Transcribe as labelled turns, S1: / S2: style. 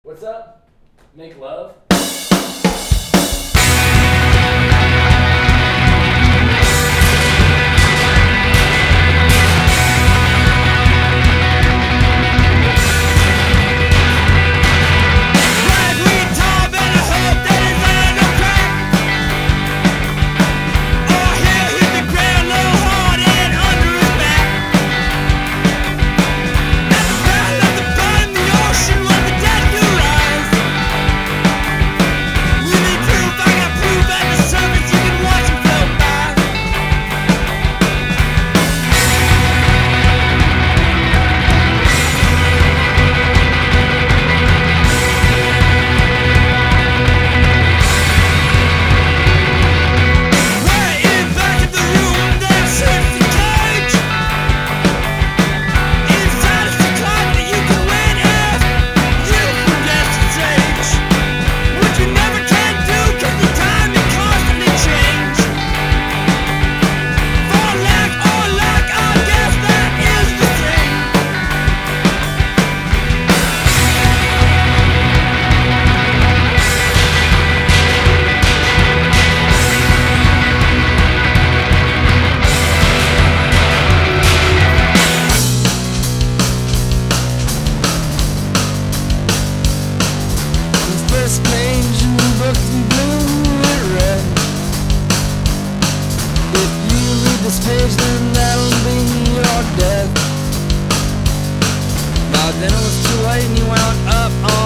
S1: What's up? Make love?
S2: First page in the book in blue and red. If you read this page, then that'll be your death. But then it was too late and you wound up on